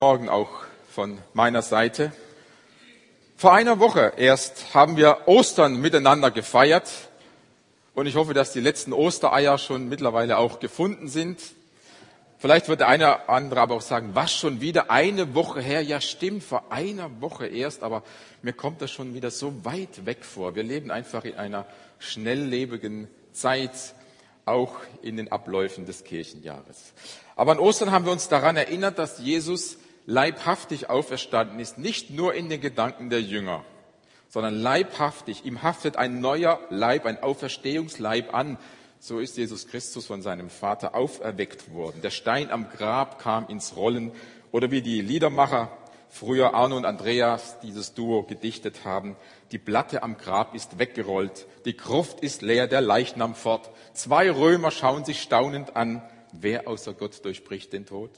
Morgen auch von meiner Seite. Vor einer Woche erst haben wir Ostern miteinander gefeiert und ich hoffe, dass die letzten Ostereier schon mittlerweile auch gefunden sind. Vielleicht wird der eine oder andere aber auch sagen, was schon wieder eine Woche her? Ja stimmt, vor einer Woche erst, aber mir kommt das schon wieder so weit weg vor. Wir leben einfach in einer schnelllebigen Zeit, auch in den Abläufen des Kirchenjahres. Aber an Ostern haben wir uns daran erinnert, dass Jesus leibhaftig auferstanden ist, nicht nur in den Gedanken der Jünger, sondern leibhaftig. Ihm haftet ein neuer Leib, ein Auferstehungsleib an. So ist Jesus Christus von seinem Vater auferweckt worden. Der Stein am Grab kam ins Rollen. Oder wie die Liedermacher, früher Arno und Andreas, dieses Duo gedichtet haben, die Platte am Grab ist weggerollt, die Gruft ist leer, der Leichnam fort. 2 Römer schauen sich staunend an. Wer außer Gott durchbricht den Tod?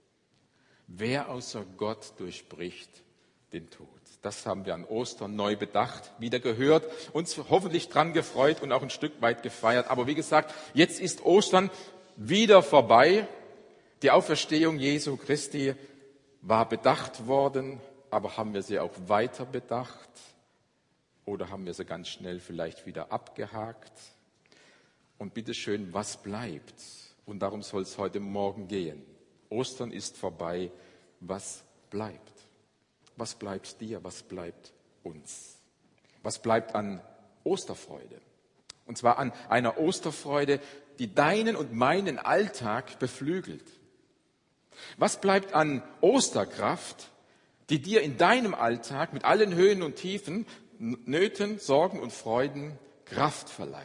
Wer außer Gott durchbricht den Tod? Das haben wir an Ostern neu bedacht, wieder gehört, uns hoffentlich dran gefreut und auch ein Stück weit gefeiert. Aber wie gesagt, jetzt ist Ostern wieder vorbei. Die Auferstehung Jesu Christi war bedacht worden, aber haben wir sie auch weiter bedacht? Oder haben wir sie ganz schnell vielleicht wieder abgehakt? Und bitteschön, was bleibt? Und darum soll es heute Morgen gehen. Ostern ist vorbei. Was bleibt? Was bleibt dir? Was bleibt uns? Was bleibt an Osterfreude? Und zwar an einer Osterfreude, die deinen und meinen Alltag beflügelt. Was bleibt an Osterkraft, die dir in deinem Alltag mit allen Höhen und Tiefen, Nöten, Sorgen und Freuden Kraft verleiht?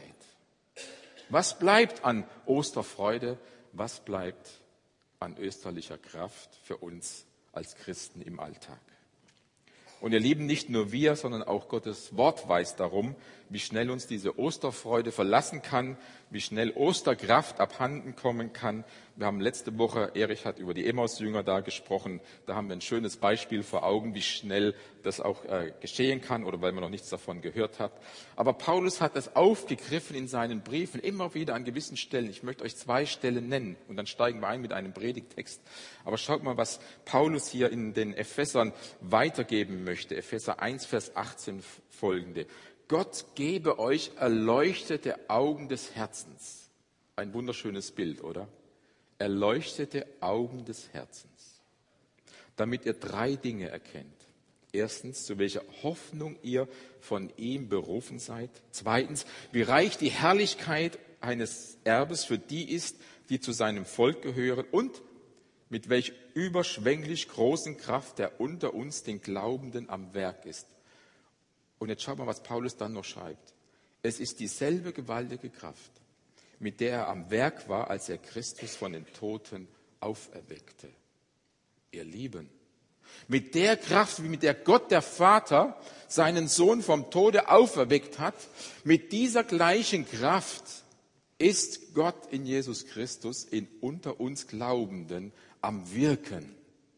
Was bleibt an Osterfreude? Was bleibt an österlicher Kraft für uns als Christen im Alltag? Und ihr Lieben, nicht nur wir, sondern auch Gottes Wort weiß darum, wie schnell uns diese Osterfreude verlassen kann, wie schnell Osterkraft abhanden kommen kann. Wir haben letzte Woche, Erich hat über die Emmaus-Jünger da gesprochen, da haben wir ein schönes Beispiel vor Augen, wie schnell das auch geschehen kann oder weil man noch nichts davon gehört hat. Aber Paulus hat das aufgegriffen in seinen Briefen, immer wieder an gewissen Stellen. Ich möchte euch 2 Stellen nennen und dann steigen wir ein mit einem Predigtext. Aber schaut mal, was Paulus hier in den Ephesern weitergeben möchte. Epheser 1, Vers 18 folgende. Gott gebe euch erleuchtete Augen des Herzens. Ein wunderschönes Bild, oder? Erleuchtete Augen des Herzens, damit ihr 3 Dinge erkennt. Erstens, zu welcher Hoffnung ihr von ihm berufen seid. Zweitens, wie reich die Herrlichkeit eines Erbes für die ist, die zu seinem Volk gehören. Und mit welch überschwänglich großen Kraft er unter uns, den Glaubenden, am Werk ist. Und jetzt schaut mal, was Paulus dann noch schreibt. Es ist dieselbe gewaltige Kraft, mit der er am Werk war, als er Christus von den Toten auferweckte. Ihr Lieben, mit der Kraft, mit der Gott der Vater seinen Sohn vom Tode auferweckt hat, mit dieser gleichen Kraft ist Gott in Jesus Christus in unter uns Glaubenden am Wirken.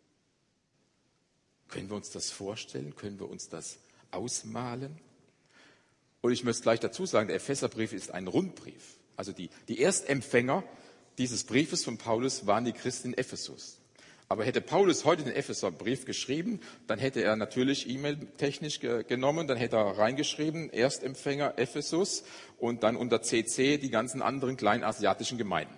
Können wir uns das vorstellen? Können wir uns das ausmalen? Und ich möchte gleich dazu sagen, der Epheserbrief ist ein Rundbrief. Also die Erstempfänger dieses Briefes von Paulus waren die Christen in Ephesus. Aber hätte Paulus heute den Epheserbrief geschrieben, dann hätte er natürlich E-Mail-technisch genommen, dann hätte er reingeschrieben, Erstempfänger Ephesus und dann unter CC die ganzen anderen kleinasiatischen Gemeinden,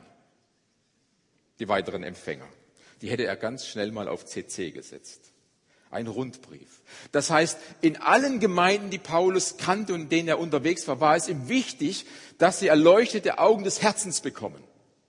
die weiteren Empfänger. Die hätte er ganz schnell mal auf CC gesetzt. Ein Rundbrief. Das heißt, in allen Gemeinden, die Paulus kannte und in denen er unterwegs war, war es ihm wichtig, dass sie erleuchtete Augen des Herzens bekommen.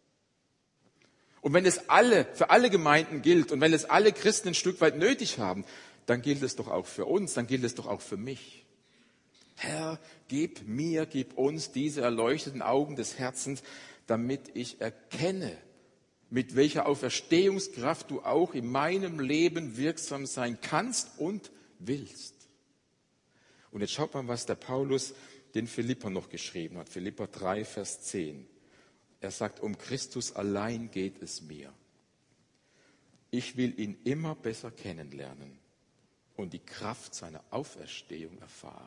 Und wenn es für alle Gemeinden gilt und wenn es alle Christen ein Stück weit nötig haben, dann gilt es doch auch für uns, dann gilt es doch auch für mich. Herr, gib uns diese erleuchteten Augen des Herzens, damit ich erkenne, mit welcher Auferstehungskraft du auch in meinem Leben wirksam sein kannst und willst. Und jetzt schaut mal, was der Paulus den Philippern noch geschrieben hat. Philipper 3, Vers 10. Er sagt, um Christus allein geht es mir. Ich will ihn immer besser kennenlernen und die Kraft seiner Auferstehung erfahren.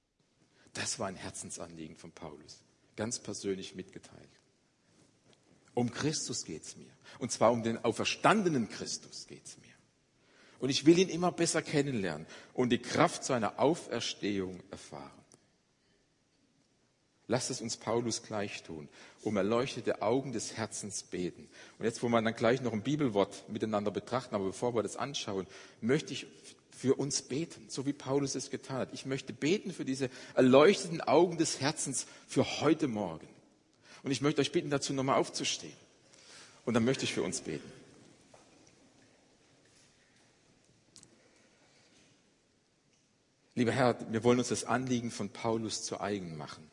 Das war ein Herzensanliegen von Paulus, ganz persönlich mitgeteilt. Um Christus geht's mir. Und zwar um den auferstandenen Christus geht's mir. Und ich will ihn immer besser kennenlernen und die Kraft seiner Auferstehung erfahren. Lasst es uns Paulus gleich tun, um erleuchtete Augen des Herzens beten. Und jetzt, wo wir dann gleich noch ein Bibelwort miteinander betrachten, aber bevor wir das anschauen, möchte ich für uns beten, so wie Paulus es getan hat. Ich möchte beten für diese erleuchteten Augen des Herzens für heute Morgen. Und ich möchte euch bitten, dazu nochmal aufzustehen. Und dann möchte ich für uns beten. Lieber Herr, wir wollen uns das Anliegen von Paulus zu eigen machen.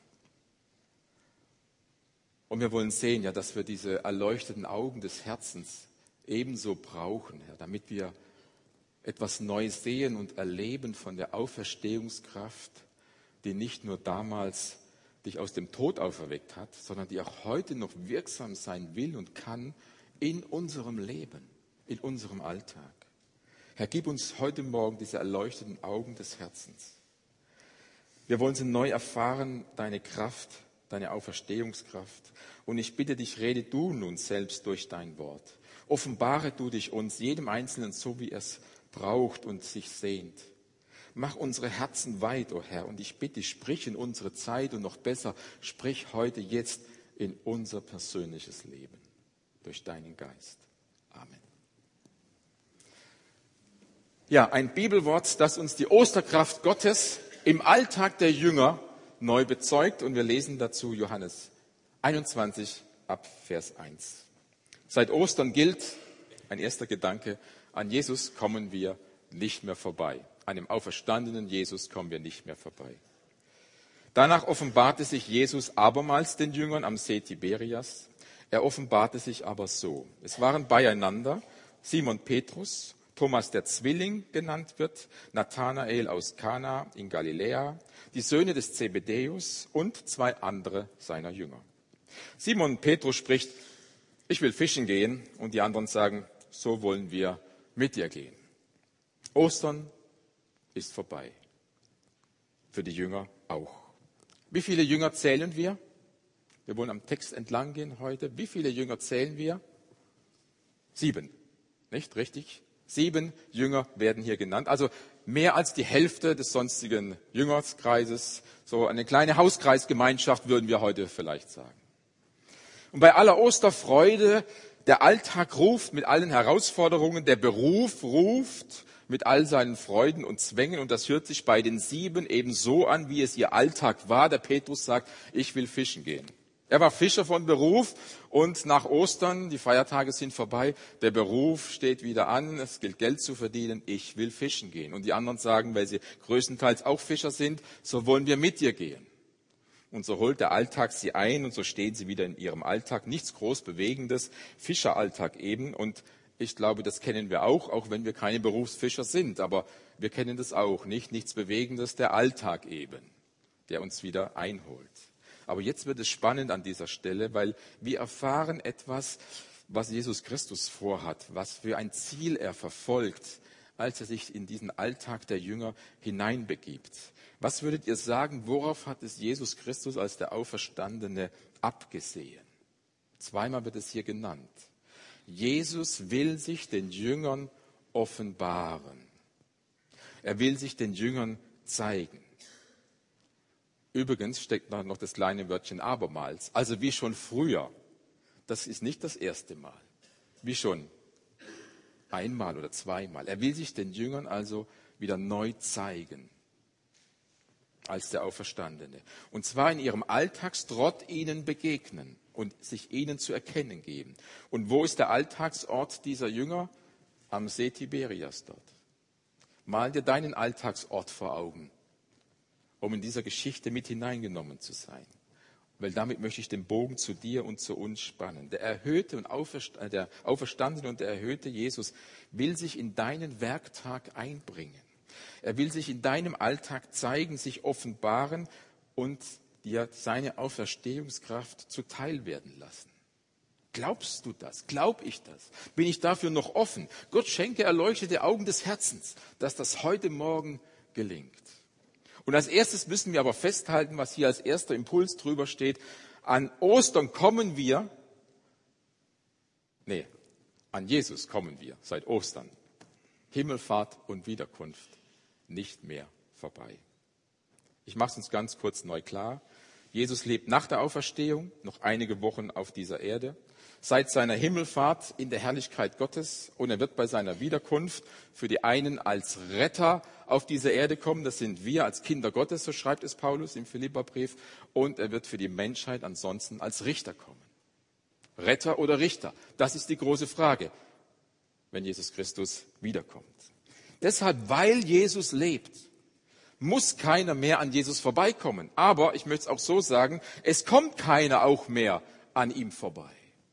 Und wir wollen sehen, ja, dass wir diese erleuchteten Augen des Herzens ebenso brauchen, Herr, damit wir etwas Neues sehen und erleben von der Auferstehungskraft, die nicht nur damals dich aus dem Tod auferweckt hat, sondern die auch heute noch wirksam sein will und kann in unserem Leben, in unserem Alltag. Herr, gib uns heute Morgen diese erleuchteten Augen des Herzens. Wir wollen sie neu erfahren, deine Kraft, deine Auferstehungskraft. Und ich bitte dich, rede du nun selbst durch dein Wort. Offenbare du dich uns, jedem Einzelnen, so wie er es braucht und sich sehnt. Mach unsere Herzen weit, o Herr, und ich bitte dich, sprich in unsere Zeit und noch besser, sprich heute, jetzt in unser persönliches Leben durch deinen Geist. Amen. Ja, ein Bibelwort, das uns die Osterkraft Gottes im Alltag der Jünger neu bezeugt, und wir lesen dazu Johannes 21 ab Vers 1. Seit Ostern gilt, ein erster Gedanke, an Jesus kommen wir nicht mehr vorbei. An dem auferstandenen Jesus kommen wir nicht mehr vorbei. Danach offenbarte sich Jesus abermals den Jüngern am See Tiberias. Er offenbarte sich aber so. Es waren beieinander Simon Petrus, Thomas der Zwilling genannt wird, Nathanael aus Kana in Galiläa, die Söhne des Zebedäus und zwei andere seiner Jünger. Simon Petrus spricht, ich will fischen gehen, und die anderen sagen, so wollen wir mit dir gehen. Ostern ist vorbei. Für die Jünger auch. Wie viele Jünger zählen wir? Wir wollen am Text entlang gehen heute. Wie viele Jünger zählen wir? 7. Nicht richtig? 7 Jünger werden hier genannt. Also mehr als die Hälfte des sonstigen Jüngerskreises. So eine kleine Hauskreisgemeinschaft würden wir heute vielleicht sagen. Und bei aller Osterfreude, der Alltag ruft mit allen Herausforderungen, der Beruf ruft mit all seinen Freuden und Zwängen. Und das hört sich bei den 7 eben so an, wie es ihr Alltag war. Der Petrus sagt, ich will fischen gehen. Er war Fischer von Beruf, und nach Ostern, die Feiertage sind vorbei, der Beruf steht wieder an, es gilt Geld zu verdienen, ich will fischen gehen. Und die anderen sagen, weil sie größtenteils auch Fischer sind, so wollen wir mit dir gehen. Und so holt der Alltag sie ein, und so stehen sie wieder in ihrem Alltag. Nichts groß Bewegendes, Fischeralltag eben. Und ich glaube, das kennen wir auch wenn wir keine Berufsfischer sind. Aber wir kennen das auch nicht. Nichts Bewegendes, der Alltag eben, der uns wieder einholt. Aber jetzt wird es spannend an dieser Stelle, weil wir erfahren etwas, was Jesus Christus vorhat, was für ein Ziel er verfolgt, als er sich in diesen Alltag der Jünger hineinbegibt. Was würdet ihr sagen, worauf hat es Jesus Christus als der Auferstandene abgesehen? Zweimal wird es hier genannt. Jesus will sich den Jüngern offenbaren. Er will sich den Jüngern zeigen. Übrigens steckt noch das kleine Wörtchen abermals, also wie schon früher. Das ist nicht das erste Mal, wie schon einmal oder zweimal. Er will sich den Jüngern also wieder neu zeigen als der Auferstandene. Und zwar in ihrem Alltagstrott ihnen begegnen und sich ihnen zu erkennen geben. Und wo ist der Alltagsort dieser Jünger? Am See Tiberias dort. Mal dir deinen Alltagsort vor Augen, um in dieser Geschichte mit hineingenommen zu sein. Weil damit möchte ich den Bogen zu dir und zu uns spannen. Der Auferstandene und der erhöhte Jesus will sich in deinen Werktag einbringen. Er will sich in deinem Alltag zeigen, sich offenbaren und dir seine Auferstehungskraft zuteil werden lassen. Glaubst du das? Glaub ich das? Bin ich dafür noch offen? Gott schenke erleuchtete Augen des Herzens, dass das heute Morgen gelingt. Und als erstes müssen wir aber festhalten, was hier als erster Impuls drüber steht. An Ostern kommen wir Nee, an Jesus kommen wir seit Ostern. Himmelfahrt und Wiederkunft nicht mehr vorbei. Ich mache es uns ganz kurz neu klar. Jesus lebt nach der Auferstehung noch einige Wochen auf dieser Erde, seit seiner Himmelfahrt in der Herrlichkeit Gottes, und er wird bei seiner Wiederkunft für die einen als Retter auf diese Erde kommen, das sind wir als Kinder Gottes, so schreibt es Paulus im Philipperbrief, und er wird für die Menschheit ansonsten als Richter kommen. Retter oder Richter, das ist die große Frage, wenn Jesus Christus wiederkommt. Deshalb, weil Jesus lebt, muss keiner mehr an Jesus vorbeikommen. Aber, ich möchte es auch so sagen, es kommt keiner auch mehr an ihm vorbei.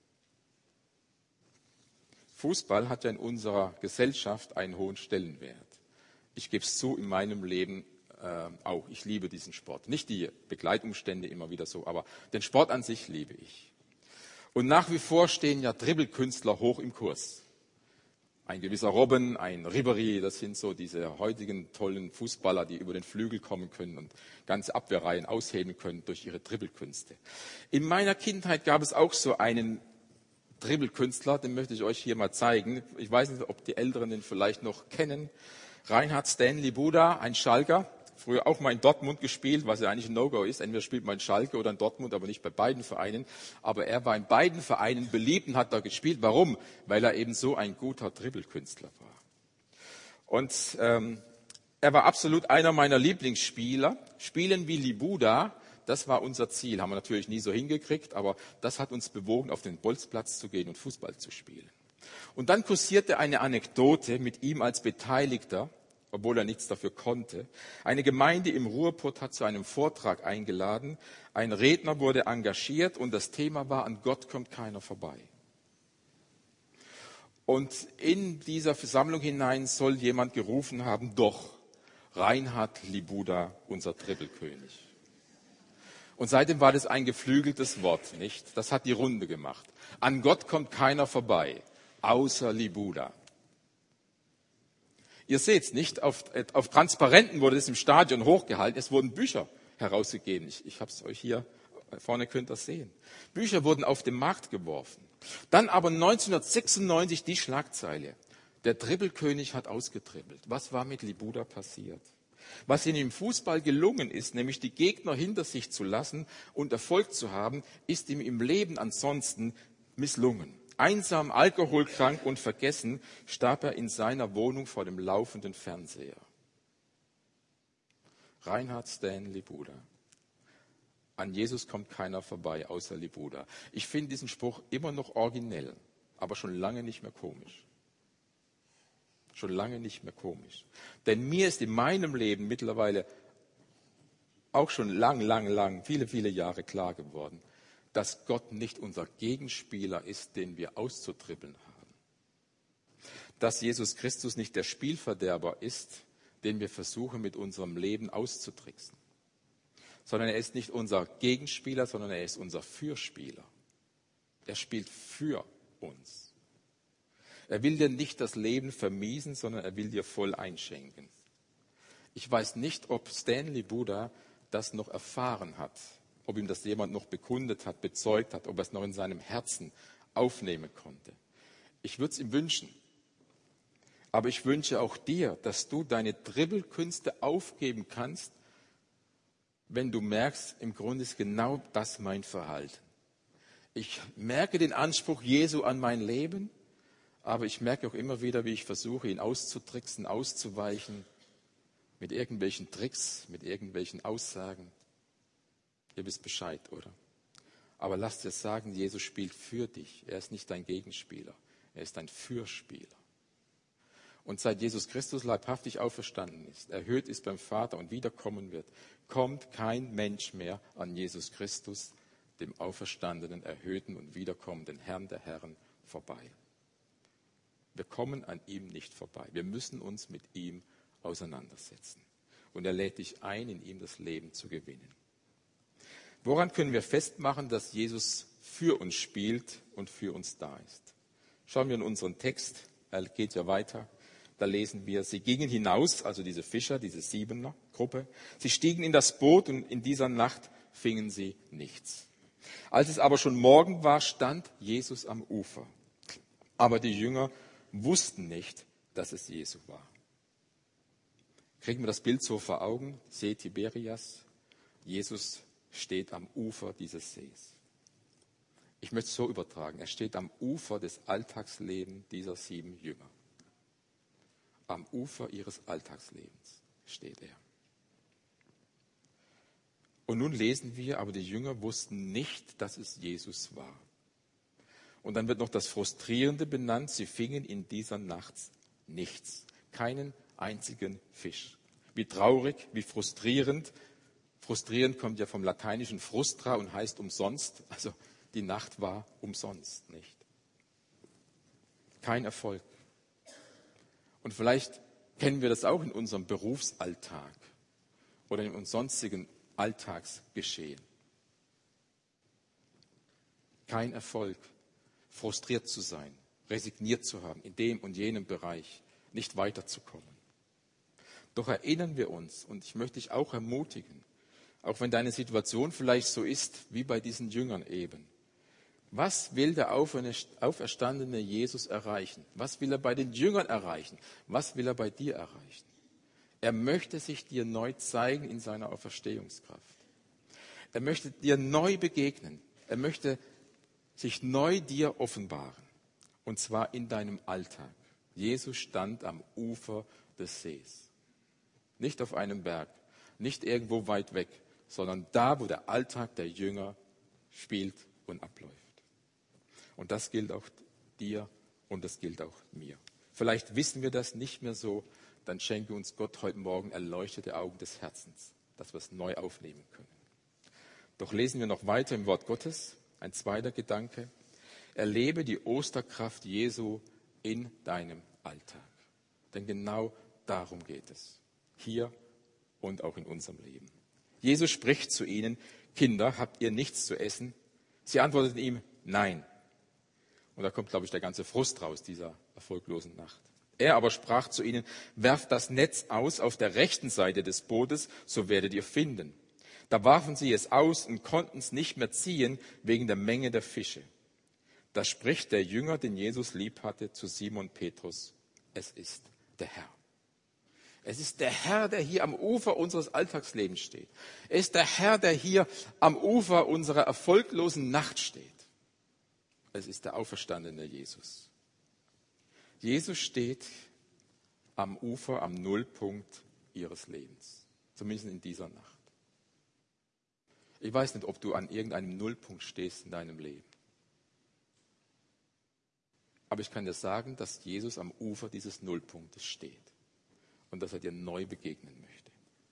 Fußball hat ja in unserer Gesellschaft einen hohen Stellenwert. Ich gebe es zu, in meinem Leben auch. Ich liebe diesen Sport. Nicht die Begleitumstände immer wieder so, aber den Sport an sich liebe ich. Und nach wie vor stehen ja Dribbelkünstler hoch im Kurs. Ein gewisser Robben, ein Ribéry, das sind so diese heutigen tollen Fußballer, die über den Flügel kommen können und ganze Abwehrreihen aushebeln können durch ihre Dribbelkünste. In meiner Kindheit gab es auch so einen Dribbelkünstler, den möchte ich euch hier mal zeigen. Ich weiß nicht, ob die Älteren den vielleicht noch kennen. Reinhard Stanley Buda, ein Schalker, früher auch mal in Dortmund gespielt, was ja eigentlich ein No-Go ist. Entweder spielt man in Schalke oder in Dortmund, aber nicht bei beiden Vereinen. Aber er war in beiden Vereinen beliebt und hat da gespielt. Warum? Weil er eben so ein guter Dribbelkünstler war. Und er war absolut einer meiner Lieblingsspieler. Spielen wie Libuda, das war unser Ziel. Haben wir natürlich nie so hingekriegt, aber das hat uns bewogen, auf den Bolzplatz zu gehen und Fußball zu spielen. Und dann kursierte eine Anekdote mit ihm als Beteiligter, obwohl er nichts dafür konnte. Eine Gemeinde im Ruhrpott hat zu einem Vortrag eingeladen. Ein Redner wurde engagiert und das Thema war, an Gott kommt keiner vorbei. Und in dieser Versammlung hinein soll jemand gerufen haben, doch, Reinhard Libuda, unser Dribbelkönig. Und seitdem war das ein geflügeltes Wort, nicht? Das hat die Runde gemacht. An Gott kommt keiner vorbei, außer Libuda. Ihr seht es nicht, auf Transparenten wurde es im Stadion hochgehalten, es wurden Bücher herausgegeben. Ich habe es euch hier vorne, könnt ihr das sehen. Bücher wurden auf den Markt geworfen. Dann aber 1996 die Schlagzeile. Der Dribbelkönig hat ausgetribbelt. Was war mit Libuda passiert? Was ihm im Fußball gelungen ist, nämlich die Gegner hinter sich zu lassen und Erfolg zu haben, ist ihm im Leben ansonsten misslungen. Einsam, alkoholkrank und vergessen starb er in seiner Wohnung vor dem laufenden Fernseher. Reinhard Stanley Libuda. An Jesus kommt keiner vorbei, außer Libuda. Ich finde diesen Spruch immer noch originell, aber schon lange nicht mehr komisch. Schon lange nicht mehr komisch. Denn mir ist in meinem Leben mittlerweile auch schon lang, viele Jahre klar geworden, dass Gott nicht unser Gegenspieler ist, den wir auszutribbeln haben. Dass Jesus Christus nicht der Spielverderber ist, den wir versuchen mit unserem Leben auszutricksen. Sondern er ist nicht unser Gegenspieler, sondern er ist unser Fürspieler. Er spielt für uns. Er will dir nicht das Leben vermiesen, sondern er will dir voll einschenken. Ich weiß nicht, ob Stanley Buda das noch erfahren hat, ob ihm das jemand noch bekundet hat, bezeugt hat, ob er es noch in seinem Herzen aufnehmen konnte. Ich würde es ihm wünschen. Aber ich wünsche auch dir, dass du deine Dribbelkünste aufgeben kannst, wenn du merkst, im Grunde ist genau das mein Verhalten. Ich merke den Anspruch Jesu an mein Leben, aber ich merke auch immer wieder, wie ich versuche, ihn auszutricksen, auszuweichen, mit irgendwelchen Tricks, mit irgendwelchen Aussagen. Ihr wisst Bescheid, oder? Aber lasst dir sagen, Jesus spielt für dich. Er ist nicht dein Gegenspieler, er ist dein Fürspieler. Und seit Jesus Christus leibhaftig auferstanden ist, erhöht ist beim Vater und wiederkommen wird, kommt kein Mensch mehr an Jesus Christus, dem auferstandenen, erhöhten und wiederkommenden Herrn der Herren, vorbei. Wir kommen an ihm nicht vorbei. Wir müssen uns mit ihm auseinandersetzen. Und er lädt dich ein, in ihm das Leben zu gewinnen. Woran können wir festmachen, dass Jesus für uns spielt und für uns da ist? Schauen wir in unseren Text, er geht ja weiter. Da lesen wir, sie gingen hinaus, also diese Fischer, diese Siebener-Gruppe. Sie stiegen in das Boot und in dieser Nacht fingen sie nichts. Als es aber schon Morgen war, stand Jesus am Ufer. Aber die Jünger wussten nicht, dass es Jesu war. Kriegen wir das Bild so vor Augen? See Tiberias. Jesus steht am Ufer dieses Sees. Ich möchte es so übertragen. Er steht am Ufer des Alltagslebens dieser 7 Jünger. Am Ufer ihres Alltagslebens steht er. Und nun lesen wir, aber die Jünger wussten nicht, dass es Jesus war. Und dann wird noch das Frustrierende benannt, sie fingen in dieser Nacht nichts, keinen einzigen Fisch. Wie traurig, wie frustrierend. Frustrierend kommt ja vom lateinischen frustra und heißt umsonst, also die Nacht war umsonst, nicht? Kein Erfolg. Und vielleicht kennen wir das auch in unserem Berufsalltag oder in unserem sonstigen Alltagsgeschehen. Kein Erfolg, frustriert zu sein, resigniert zu haben, in dem und jenem Bereich nicht weiterzukommen. Doch erinnern wir uns, und ich möchte dich auch ermutigen, auch wenn deine Situation vielleicht so ist wie bei diesen Jüngern eben. Was will der auferstandene Jesus erreichen? Was will er bei den Jüngern erreichen? Was will er bei dir erreichen? Er möchte sich dir neu zeigen in seiner Auferstehungskraft. Er möchte dir neu begegnen. Er möchte sich neu dir offenbaren. Und zwar in deinem Alltag. Jesus stand am Ufer des Sees. Nicht auf einem Berg, nicht irgendwo weit weg, sondern da, wo der Alltag der Jünger spielt und abläuft. Und das gilt auch dir und das gilt auch mir. Vielleicht wissen wir das nicht mehr so, dann schenke uns Gott heute Morgen erleuchtete Augen des Herzens, dass wir es neu aufnehmen können. Doch lesen wir noch weiter im Wort Gottes, ein zweiter Gedanke. Erlebe die Osterkraft Jesu in deinem Alltag. Denn genau darum geht es. Hier und auch in unserem Leben. Jesus spricht zu ihnen, Kinder, habt ihr nichts zu essen? Sie antworteten ihm, nein. Und da kommt, glaube ich, der ganze Frust raus dieser erfolglosen Nacht. Er aber sprach zu ihnen, werft das Netz aus auf der rechten Seite des Bootes, so werdet ihr finden. Da warfen sie es aus und konnten es nicht mehr ziehen wegen der Menge der Fische. Da spricht der Jünger, den Jesus lieb hatte, zu Simon Petrus, es ist der Herr. Es ist der Herr, der hier am Ufer unseres Alltagslebens steht. Es ist der Herr, der hier am Ufer unserer erfolglosen Nacht steht. Es ist der auferstandene Jesus. Jesus steht am Ufer, am Nullpunkt ihres Lebens. Zumindest in dieser Nacht. Ich weiß nicht, ob du an irgendeinem Nullpunkt stehst in deinem Leben. Aber ich kann dir sagen, dass Jesus am Ufer dieses Nullpunktes steht. Und dass er dir neu begegnen möchte.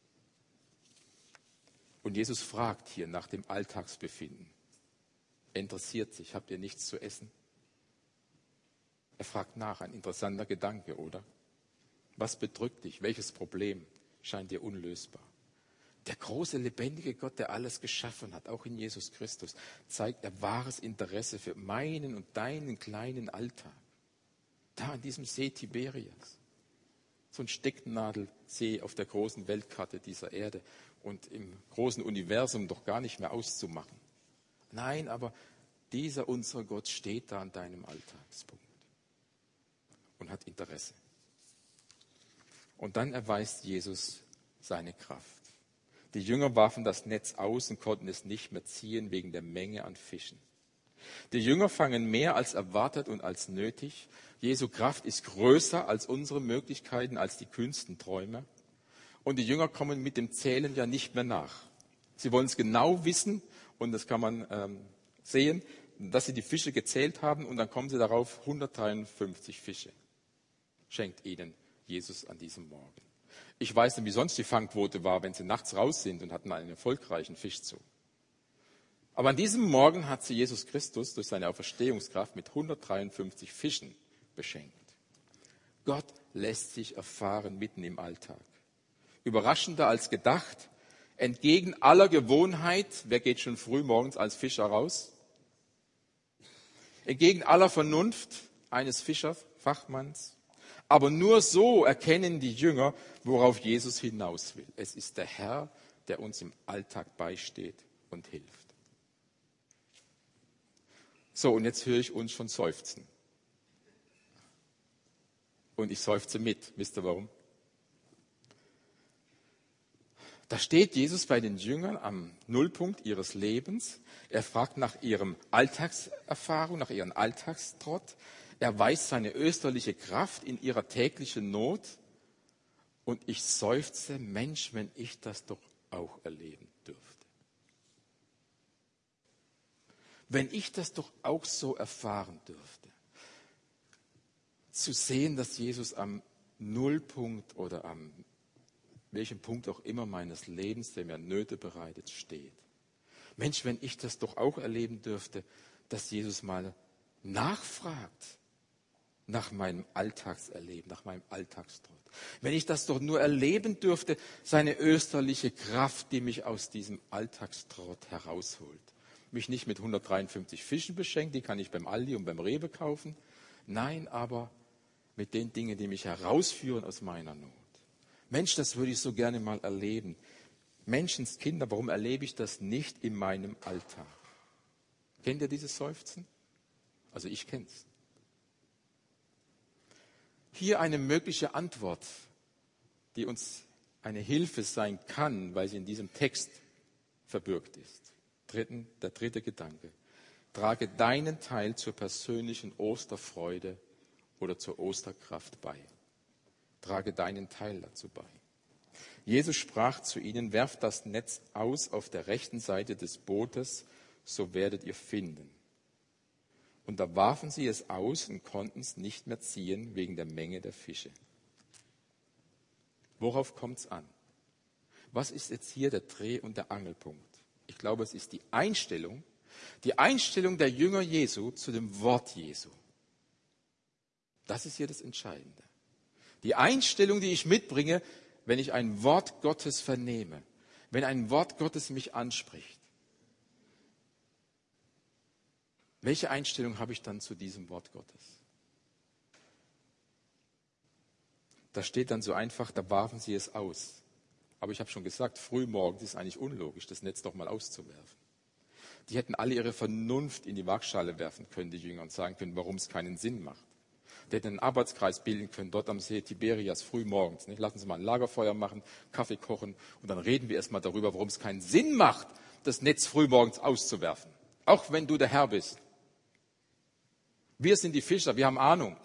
Und Jesus fragt hier nach dem Alltagsbefinden. Er interessiert sich, habt ihr nichts zu essen? Er fragt nach, ein interessanter Gedanke, oder? Was bedrückt dich? Welches Problem scheint dir unlösbar? Der große, lebendige Gott, der alles geschaffen hat, auch in Jesus Christus, zeigt er wahres Interesse für meinen und deinen kleinen Alltag. Da an diesem See Tiberias. So ein Stecknadelsee auf der großen Weltkarte dieser Erde und im großen Universum doch gar nicht mehr auszumachen. Nein, aber dieser unser Gott steht da an deinem Alltagspunkt und hat Interesse. Und dann erweist Jesus seine Kraft. Die Jünger warfen das Netz aus und konnten es nicht mehr ziehen wegen der Menge an Fischen. Die Jünger fangen mehr als erwartet und als nötig. Jesu Kraft ist größer als unsere Möglichkeiten, als die kühnsten Träume. Und die Jünger kommen mit dem Zählen ja nicht mehr nach. Sie wollen es genau wissen und das kann man sehen, dass sie die Fische gezählt haben und dann kommen sie darauf, 153 Fische schenkt ihnen Jesus an diesem Morgen. Ich weiß nicht, wie sonst die Fangquote war, wenn sie nachts raus sind und hatten einen erfolgreichen Fischzug. Aber an diesem Morgen hat sie Jesus Christus durch seine Auferstehungskraft mit 153 Fischen beschenkt. Gott lässt sich erfahren mitten im Alltag. Überraschender als gedacht, entgegen aller Gewohnheit, wer geht schon früh morgens als Fischer raus? Entgegen aller Vernunft eines Fischerfachmanns. Aber nur so erkennen die Jünger, worauf Jesus hinaus will. Es ist der Herr, der uns im Alltag beisteht und hilft. So, und jetzt höre ich uns schon seufzen. Und ich seufze mit. Wisst ihr warum? Da steht Jesus bei den Jüngern am Nullpunkt ihres Lebens. Er fragt nach ihrem Alltagserfahrung, nach ihrem Alltagstrott. Er weiß seine österliche Kraft in ihrer täglichen Not. Und ich seufze, Mensch, wenn ich das doch auch erleben dürfte. Wenn ich das doch auch so erfahren dürfte. Zu sehen, dass Jesus am Nullpunkt oder am welchem Punkt auch immer meines Lebens, der mir Nöte bereitet, steht. Mensch, wenn ich das doch auch erleben dürfte, dass Jesus mal nachfragt nach meinem Alltagserleben, nach meinem Alltagstrott. Wenn ich das doch nur erleben dürfte, seine österliche Kraft, die mich aus diesem Alltagstrott herausholt. Mich nicht mit 153 Fischen beschenkt, die kann ich beim Aldi und beim Rewe kaufen. Nein, aber mit den Dingen, die mich herausführen aus meiner Not. Mensch, das würde ich so gerne mal erleben. Menschenskinder, warum erlebe ich das nicht in meinem Alltag? Kennt ihr dieses Seufzen? Also ich kenne es. Hier eine mögliche Antwort, die uns eine Hilfe sein kann, weil sie in diesem Text verbürgt ist. Der dritte Gedanke. Trage deinen Teil zur persönlichen Osterfreude oder zur Osterkraft bei. Trage deinen Teil dazu bei. Jesus sprach zu ihnen, werft das Netz aus auf der rechten Seite des Bootes, so werdet ihr finden. Und da warfen sie es aus und konnten es nicht mehr ziehen wegen der Menge der Fische. Worauf kommt es an? Was ist jetzt hier der Dreh- und der Angelpunkt? Ich glaube, es ist die Einstellung der Jünger Jesu zu dem Wort Jesu. Das ist hier das Entscheidende. Die Einstellung, die ich mitbringe, wenn ich ein Wort Gottes vernehme, wenn ein Wort Gottes mich anspricht. Welche Einstellung habe ich dann zu diesem Wort Gottes? Da steht dann so einfach, da warfen sie es aus. Aber ich habe schon gesagt, frühmorgens ist eigentlich unlogisch, das Netz doch mal auszuwerfen. Die hätten alle ihre Vernunft in die Waagschale werfen können, die Jünger, und sagen können, warum es keinen Sinn macht. Die hätten einen Arbeitskreis bilden können, dort am See Tiberias, frühmorgens. Nicht? Lassen Sie mal ein Lagerfeuer machen, Kaffee kochen und dann reden wir erstmal darüber, warum es keinen Sinn macht, das Netz frühmorgens auszuwerfen. Auch wenn du der Herr bist. Wir sind die Fischer, wir haben Ahnung.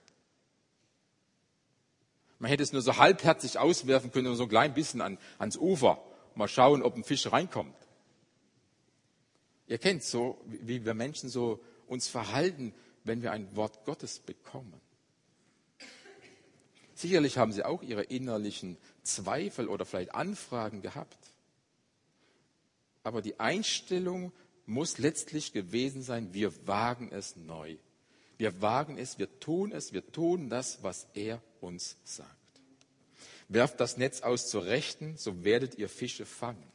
Man hätte es nur so halbherzig auswerfen können, nur so ein klein bisschen ans Ufer. Mal schauen, ob ein Fisch reinkommt. Ihr kennt so, wie wir Menschen so uns verhalten, wenn wir ein Wort Gottes bekommen. Sicherlich haben sie auch ihre innerlichen Zweifel oder vielleicht Anfragen gehabt. Aber die Einstellung muss letztlich gewesen sein, wir wagen es neu. Wir wagen es, wir tun das, was er uns sagt. Werft das Netz aus zur Rechten, so werdet ihr Fische fangen.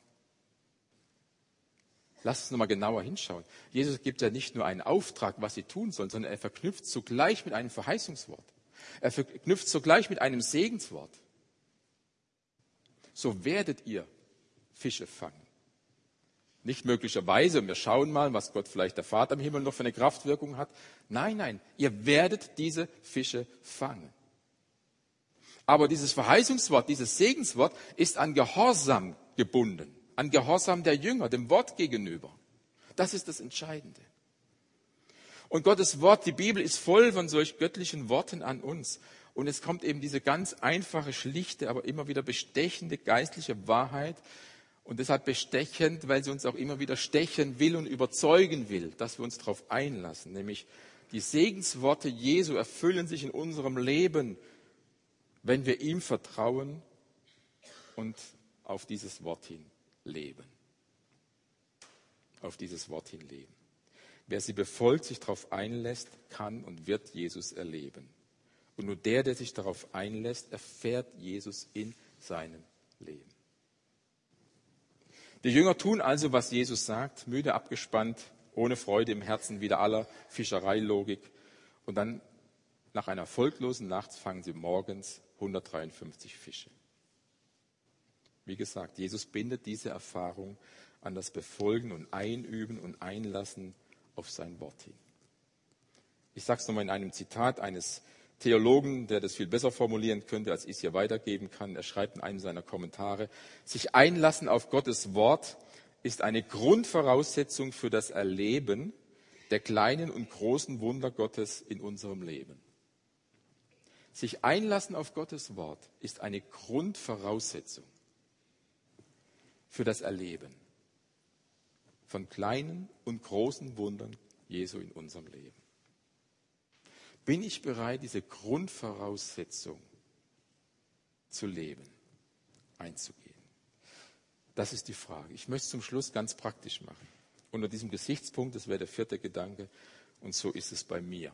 Lasst uns nochmal genauer hinschauen. Jesus gibt ja nicht nur einen Auftrag, was sie tun sollen, sondern er verknüpft zugleich mit einem Verheißungswort. Er verknüpft zugleich mit einem Segenswort. So werdet ihr Fische fangen. Nicht möglicherweise, und wir schauen mal, was Gott vielleicht der Vater im Himmel noch für eine Kraftwirkung hat. Nein, ihr werdet diese Fische fangen. Aber dieses Verheißungswort, dieses Segenswort ist an Gehorsam gebunden. An Gehorsam der Jünger, dem Wort gegenüber. Das ist das Entscheidende. Und Gottes Wort, die Bibel, ist voll von solch göttlichen Worten an uns. Und es kommt eben diese ganz einfache, schlichte, aber immer wieder bestechende geistliche Wahrheit. Und deshalb bestechend, weil sie uns auch immer wieder stechen will und überzeugen will, dass wir uns darauf einlassen. Nämlich die Segensworte Jesu erfüllen sich in unserem Leben, wenn wir ihm vertrauen und auf dieses Wort hin leben. Auf dieses Wort hin leben. Wer sie befolgt, sich darauf einlässt, kann und wird Jesus erleben. Und nur der sich darauf einlässt, erfährt Jesus in seinem Leben. Die Jünger tun also, was Jesus sagt, müde, abgespannt, ohne Freude im Herzen, wieder aller Fischereilogik. Und dann, nach einer erfolglosen Nacht, fangen sie morgens 153 Fische. Wie gesagt, Jesus bindet diese Erfahrung an das Befolgen und Einüben und Einlassen auf sein Wort hin. Ich sage es nochmal in einem Zitat eines Theologen, der das viel besser formulieren könnte, als ich es hier weitergeben kann. Er schreibt in einem seiner Kommentare, sich einlassen auf Gottes Wort ist eine Grundvoraussetzung für das Erleben der kleinen und großen Wunder Gottes in unserem Leben. Sich einlassen auf Gottes Wort ist eine Grundvoraussetzung für das Erleben von kleinen und großen Wundern Jesu in unserem Leben. Bin ich bereit, diese Grundvoraussetzung zu leben, einzugehen? Das ist die Frage. Ich möchte es zum Schluss ganz praktisch machen. Unter diesem Gesichtspunkt, das wäre der 4. Gedanke, und so ist es bei mir.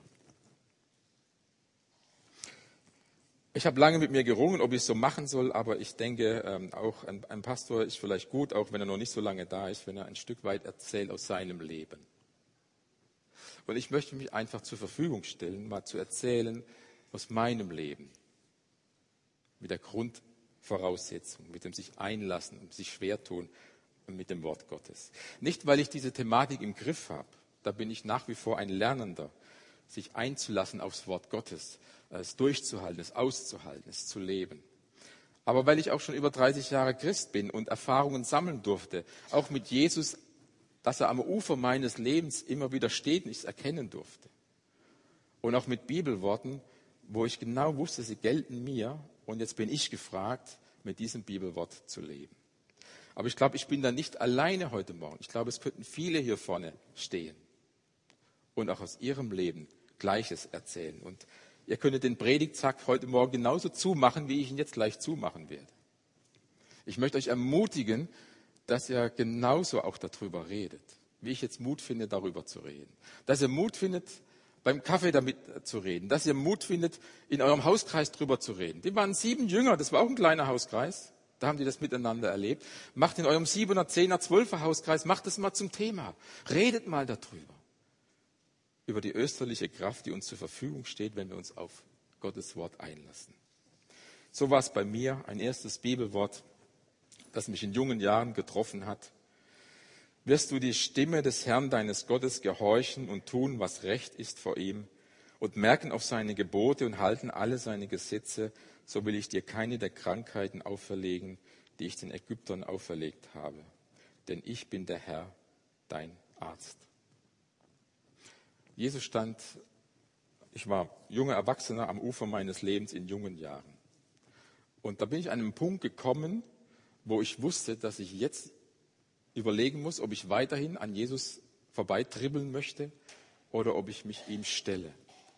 Ich habe lange mit mir gerungen, ob ich es so machen soll, aber ich denke, auch ein Pastor ist vielleicht gut, auch wenn er noch nicht so lange da ist, wenn er ein Stück weit erzählt aus seinem Leben. Und ich möchte mich einfach zur Verfügung stellen, mal zu erzählen aus meinem Leben. Mit der Grundvoraussetzung, mit dem sich einlassen und sich schwer tun und mit dem Wort Gottes. Nicht, weil ich diese Thematik im Griff habe. Da bin ich nach wie vor ein Lernender, sich einzulassen aufs Wort Gottes, es durchzuhalten, es auszuhalten, es zu leben. Aber weil ich auch schon über 30 Jahre Christ bin und Erfahrungen sammeln durfte, auch mit Jesus, dass er am Ufer meines Lebens immer wieder steht und ich es erkennen durfte. Und auch mit Bibelworten, wo ich genau wusste, sie gelten mir. Und jetzt bin ich gefragt, mit diesem Bibelwort zu leben. Aber ich glaube, ich bin da nicht alleine heute Morgen. Ich glaube, es könnten viele hier vorne stehen und auch aus ihrem Leben Gleiches erzählen. Und ihr könntet den Predigtsack heute Morgen genauso zumachen, wie ich ihn jetzt gleich zumachen werde. Ich möchte euch ermutigen, dass ihr genauso auch darüber redet, wie ich jetzt Mut finde, darüber zu reden. Dass ihr Mut findet, beim Kaffee damit zu reden. Dass ihr Mut findet, in eurem Hauskreis drüber zu reden. Die waren 7 Jünger, das war auch ein kleiner Hauskreis. Da haben die das miteinander erlebt. Macht in eurem 7er, 10er, 12er Hauskreis, macht das mal zum Thema. Redet mal darüber. Über die österliche Kraft, die uns zur Verfügung steht, wenn wir uns auf Gottes Wort einlassen. So war es bei mir, ein erstes Bibelwort, das mich in jungen Jahren getroffen hat. Wirst du die Stimme des Herrn deines Gottes gehorchen und tun, was recht ist vor ihm und merken auf seine Gebote und halten alle seine Gesetze, so will ich dir keine der Krankheiten auferlegen, die ich den Ägyptern auferlegt habe. Denn ich bin der Herr, dein Arzt. Jesus stand, ich war junger Erwachsener am Ufer meines Lebens in jungen Jahren. Und da bin ich an einen Punkt gekommen, wo ich wusste, dass ich jetzt überlegen muss, ob ich weiterhin an Jesus vorbeitribbeln möchte oder ob ich mich ihm stelle.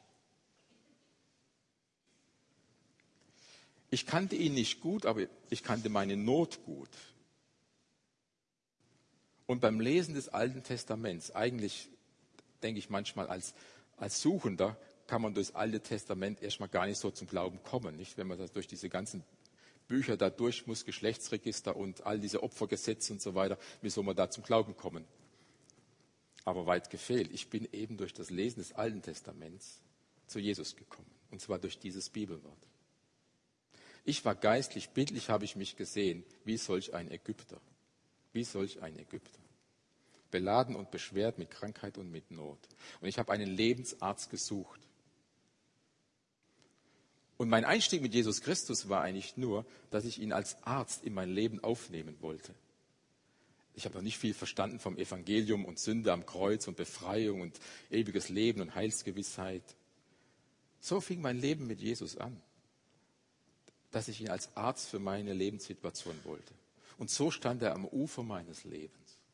Ich kannte ihn nicht gut, aber ich kannte meine Not gut. Und beim Lesen des Alten Testaments, eigentlich denke ich manchmal als Suchender, kann man durch das Alte Testament erstmal gar nicht so zum Glauben kommen. Nicht? Wenn man das durch diese ganzen Bücher da durch muss, Geschlechtsregister und all diese Opfergesetze und so weiter, wie soll man da zum Glauben kommen? Aber weit gefehlt. Ich bin eben durch das Lesen des Alten Testaments zu Jesus gekommen. Und zwar durch dieses Bibelwort. Ich war geistlich, bildlich habe ich mich gesehen, wie solch ein Ägypter. Wie solch ein Ägypter. Beladen und beschwert mit Krankheit und mit Not. Und ich habe einen Lebensarzt gesucht. Und mein Einstieg mit Jesus Christus war eigentlich nur, dass ich ihn als Arzt in mein Leben aufnehmen wollte. Ich habe noch nicht viel verstanden vom Evangelium und Sünde am Kreuz und Befreiung und ewiges Leben und Heilsgewissheit. So fing mein Leben mit Jesus an, dass ich ihn als Arzt für meine Lebenssituation wollte. Und so stand er am Ufer meines Lebens.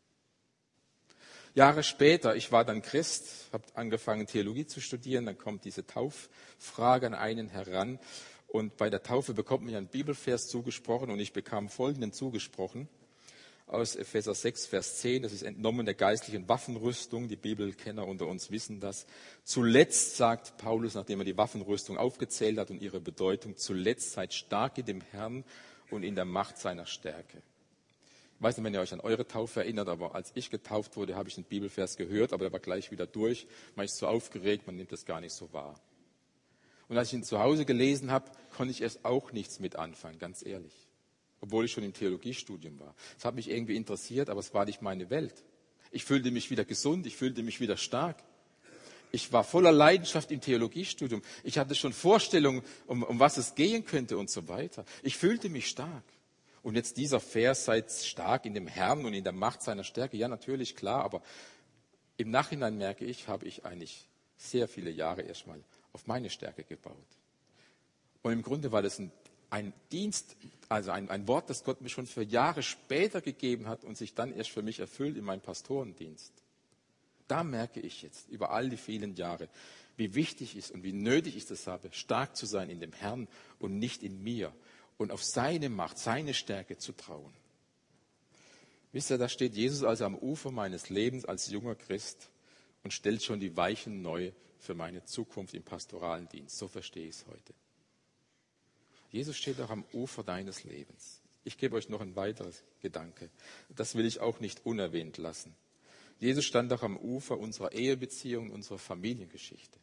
Jahre später, ich war dann Christ, habe angefangen Theologie zu studieren, dann kommt diese Tauffrage an einen heran und bei der Taufe bekommt man ja einen Bibelvers zugesprochen und ich bekam folgenden zugesprochen aus Epheser 6, Vers 10, das ist entnommen der geistlichen Waffenrüstung, die Bibelkenner unter uns wissen das. Zuletzt, sagt Paulus, nachdem er die Waffenrüstung aufgezählt hat und ihre Bedeutung, zuletzt seid stark in dem Herrn und in der Macht seiner Stärke. Ich weiß nicht, wenn ihr euch an eure Taufe erinnert, aber als ich getauft wurde, habe ich den Bibelvers gehört, aber der war gleich wieder durch. Man ist so aufgeregt, man nimmt das gar nicht so wahr. Und als ich ihn zu Hause gelesen habe, konnte ich erst auch nichts mit anfangen, ganz ehrlich. Obwohl ich schon im Theologiestudium war. Es hat mich irgendwie interessiert, aber es war nicht meine Welt. Ich fühlte mich wieder gesund, ich fühlte mich wieder stark. Ich war voller Leidenschaft im Theologiestudium. Ich hatte schon Vorstellungen, um was es gehen könnte und so weiter. Ich fühlte mich stark. Und jetzt dieser Vers, seid stark in dem Herrn und in der Macht seiner Stärke. Ja, natürlich, klar, aber im Nachhinein merke ich, habe ich eigentlich sehr viele Jahre erstmal auf meine Stärke gebaut. Und im Grunde war das ein Dienst, also ein Wort, das Gott mir schon für Jahre später gegeben hat und sich dann erst für mich erfüllt in meinem Pastorendienst. Da merke ich jetzt über all die vielen Jahre, wie wichtig ist und wie nötig ich das habe, stark zu sein in dem Herrn und nicht in mir und auf seine Macht, seine Stärke zu trauen. Wisst ihr, da steht Jesus also am Ufer meines Lebens als junger Christ und stellt schon die Weichen neu für meine Zukunft im pastoralen Dienst. So verstehe ich es heute. Jesus steht auch am Ufer deines Lebens. Ich gebe euch noch ein weiteres Gedanke. Das will ich auch nicht unerwähnt lassen. Jesus stand auch am Ufer unserer Ehebeziehung, unserer Familiengeschichte.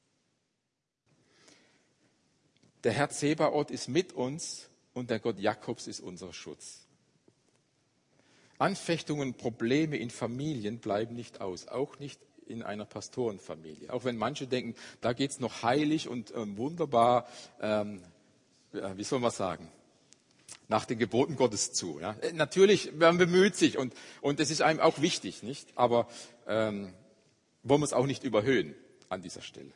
Der Herr Zebaoth ist mit uns und der Gott Jakobs ist unser Schutz. Anfechtungen, Probleme in Familien bleiben nicht aus, auch nicht in einer Pastorenfamilie. Auch wenn manche denken, da geht es noch heilig und wunderbar, wie soll man sagen, nach den Geboten Gottes zu. Ja. Natürlich, man bemüht sich und das ist einem auch wichtig, nicht? Aber wollen wir es auch nicht überhöhen an dieser Stelle.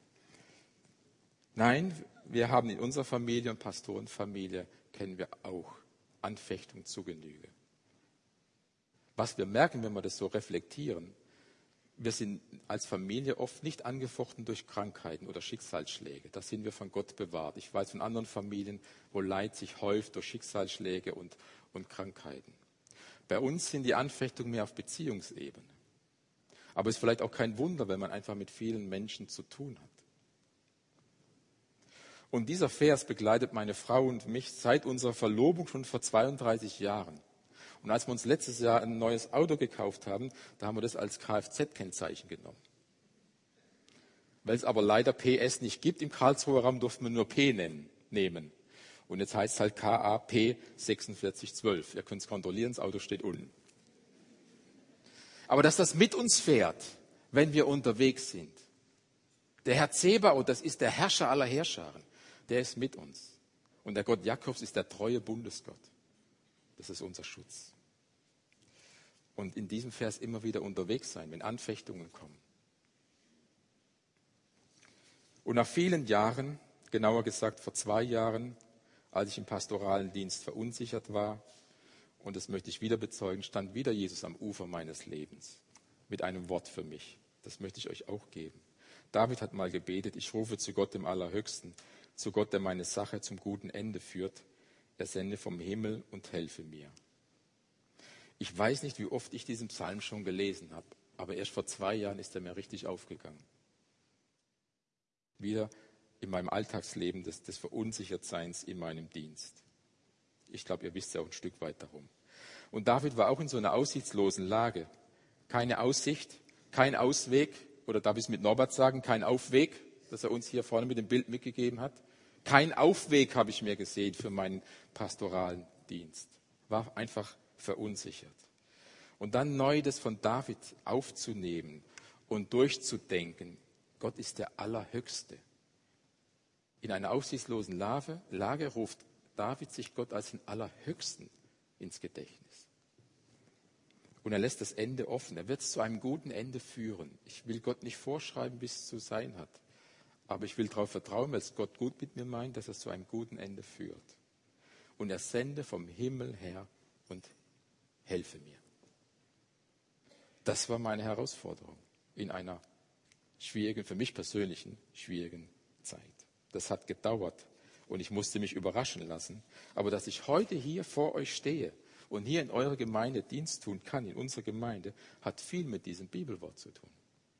Nein, wir haben in unserer Familie und Pastorenfamilie, kennen wir auch Anfechtung zu Genüge. Was wir merken, wenn wir das so reflektieren, wir sind als Familie oft nicht angefochten durch Krankheiten oder Schicksalsschläge. Da sind wir von Gott bewahrt. Ich weiß von anderen Familien, wo Leid sich häuft durch Schicksalsschläge und Krankheiten. Bei uns sind die Anfechtungen mehr auf Beziehungsebene. Aber es ist vielleicht auch kein Wunder, wenn man einfach mit vielen Menschen zu tun hat. Und dieser Vers begleitet meine Frau und mich seit unserer Verlobung schon vor 32 Jahren. Und als wir uns letztes Jahr ein neues Auto gekauft haben, da haben wir das als Kfz-Kennzeichen genommen. Weil es aber leider PS nicht gibt im Karlsruher Raum, durften wir nur P nehmen. Und jetzt heißt es halt KAP 4612. Ihr könnt es kontrollieren, das Auto steht unten. Aber dass das mit uns fährt, wenn wir unterwegs sind. Der Herr Zebaoth, das ist der Herrscher aller Heerscharen, der ist mit uns. Und der Gott Jakobs ist der treue Bundesgott. Das ist unser Schutz. Und in diesem Vers immer wieder unterwegs sein, wenn Anfechtungen kommen. Und nach vielen Jahren, genauer gesagt vor 2 Jahren, als ich im pastoralen Dienst verunsichert war, und das möchte ich wieder bezeugen, stand wieder Jesus am Ufer meines Lebens mit einem Wort für mich. Das möchte ich euch auch geben. David hat mal gebetet, ich rufe zu Gott dem Allerhöchsten, zu Gott, der meine Sache zum guten Ende führt. Er sende vom Himmel und helfe mir. Ich weiß nicht, wie oft ich diesen Psalm schon gelesen habe, aber erst vor 2 Jahren ist er mir richtig aufgegangen. Wieder in meinem Alltagsleben des Verunsichertseins in meinem Dienst. Ich glaube, ihr wisst ja auch ein Stück weit darum. Und David war auch in so einer aussichtslosen Lage. Keine Aussicht, kein Ausweg, oder darf ich es mit Norbert sagen, kein Aufweg, das er uns hier vorne mit dem Bild mitgegeben hat. Kein Aufweg habe ich mir gesehen für meinen pastoralen Dienst. War einfach verunsichert. Und dann neu das von David aufzunehmen und durchzudenken. Gott ist der Allerhöchste. In einer aussichtslosen Lage ruft David sich Gott als den Allerhöchsten ins Gedächtnis. Und er lässt das Ende offen. Er wird es zu einem guten Ende führen. Ich will Gott nicht vorschreiben, wie es zu sein hat. Aber ich will darauf vertrauen, weil es Gott gut mit mir meint, dass er es zu einem guten Ende führt. Und er sende vom Himmel her und helfe mir. Das war meine Herausforderung in einer schwierigen, für mich persönlichen, schwierigen Zeit. Das hat gedauert und ich musste mich überraschen lassen. Aber dass ich heute hier vor euch stehe und hier in eurer Gemeinde Dienst tun kann, in unserer Gemeinde, hat viel mit diesem Bibelwort zu tun.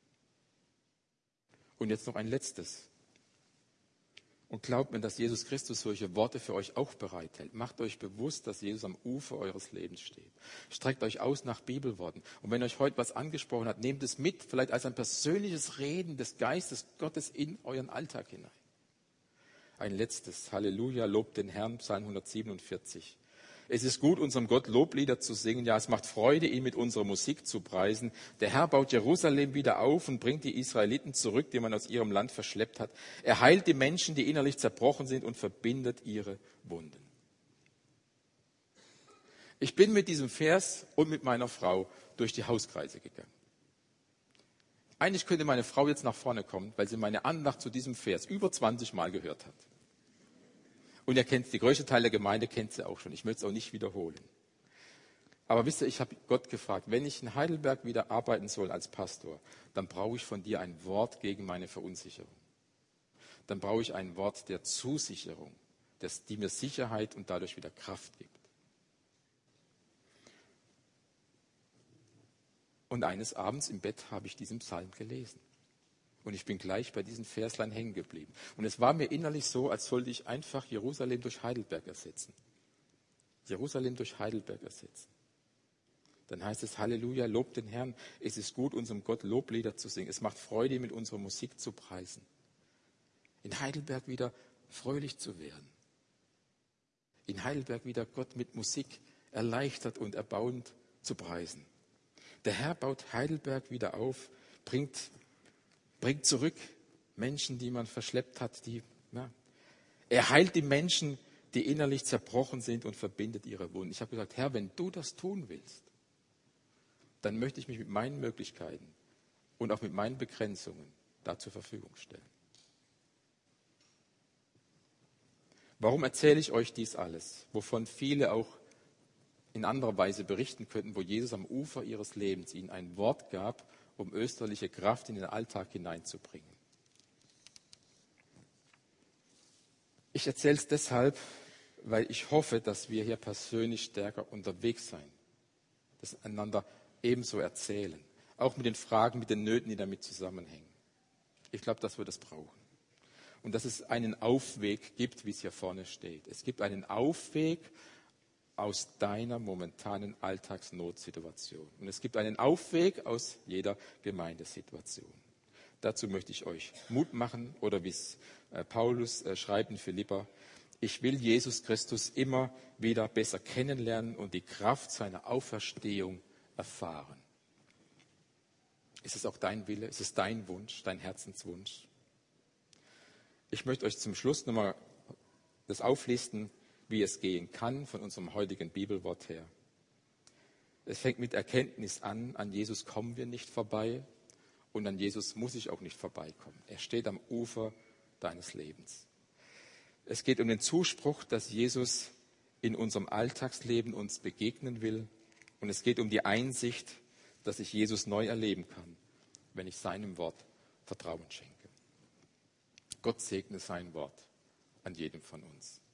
Und jetzt noch ein letztes. Und glaubt mir, dass Jesus Christus solche Worte für euch auch bereithält. Macht euch bewusst, dass Jesus am Ufer eures Lebens steht. Streckt euch aus nach Bibelworten. Und wenn euch heute was angesprochen hat, nehmt es mit, vielleicht als ein persönliches Reden des Geistes Gottes in euren Alltag hinein. Ein letztes. Halleluja, lobt den Herrn, Psalm 147. Es ist gut, unserem Gott Loblieder zu singen. Ja, es macht Freude, ihn mit unserer Musik zu preisen. Der Herr baut Jerusalem wieder auf und bringt die Israeliten zurück, die man aus ihrem Land verschleppt hat. Er heilt die Menschen, die innerlich zerbrochen sind, und verbindet ihre Wunden. Ich bin mit diesem Vers und mit meiner Frau durch die Hauskreise gegangen. Eigentlich könnte meine Frau jetzt nach vorne kommen, weil sie meine Andacht zu diesem Vers über 20 Mal gehört hat. Und ihr kennt, die größte Teil der Gemeinde kennt sie auch schon. Ich möchte es auch nicht wiederholen. Aber wisst ihr, ich habe Gott gefragt, wenn ich in Heidelberg wieder arbeiten soll als Pastor, dann brauche ich von dir ein Wort gegen meine Verunsicherung. Dann brauche ich ein Wort der Zusicherung, die mir Sicherheit und dadurch wieder Kraft gibt. Und eines Abends im Bett habe ich diesen Psalm gelesen. Und ich bin gleich bei diesen Verslein hängen geblieben. Und es war mir innerlich so, als sollte ich einfach Jerusalem durch Heidelberg ersetzen. Jerusalem durch Heidelberg ersetzen. Dann heißt es, Halleluja, lobt den Herrn. Es ist gut, unserem Gott Loblieder zu singen. Es macht Freude, mit unserer Musik zu preisen. In Heidelberg wieder fröhlich zu werden. In Heidelberg wieder Gott mit Musik erleichtert und erbauend zu preisen. Der Herr baut Heidelberg wieder auf, bringt zurück Menschen, die man verschleppt hat. Er heilt die Menschen, die innerlich zerbrochen sind, und verbindet ihre Wunden. Ich habe gesagt, Herr, wenn du das tun willst, dann möchte ich mich mit meinen Möglichkeiten und auch mit meinen Begrenzungen da zur Verfügung stellen. Warum erzähle ich euch dies alles, wovon viele auch in anderer Weise berichten könnten, wo Jesus am Ufer ihres Lebens ihnen ein Wort gab, um österliche Kraft in den Alltag hineinzubringen. Ich erzähle es deshalb, weil ich hoffe, dass wir hier persönlich stärker unterwegs sein, das einander ebenso erzählen, auch mit den Fragen, mit den Nöten, die damit zusammenhängen. Ich glaube, dass wir das brauchen. Und dass es einen Aufweg gibt, wie es hier vorne steht. Es gibt einen Aufweg aus deiner momentanen Alltagsnotsituation. Und es gibt einen Aufweg aus jeder Gemeindesituation. Dazu möchte ich euch Mut machen, oder wie es Paulus schreibt in Philipper: Ich will Jesus Christus immer wieder besser kennenlernen und die Kraft seiner Auferstehung erfahren. Ist es auch dein Wille? Ist es dein Wunsch, dein Herzenswunsch? Ich möchte euch zum Schluss nochmal das auflisten, wie es gehen kann von unserem heutigen Bibelwort her. Es fängt mit Erkenntnis an Jesus kommen wir nicht vorbei und an Jesus muss ich auch nicht vorbeikommen. Er steht am Ufer deines Lebens. Es geht um den Zuspruch, dass Jesus in unserem Alltagsleben uns begegnen will, und es geht um die Einsicht, dass ich Jesus neu erleben kann, wenn ich seinem Wort Vertrauen schenke. Gott segne sein Wort an jedem von uns.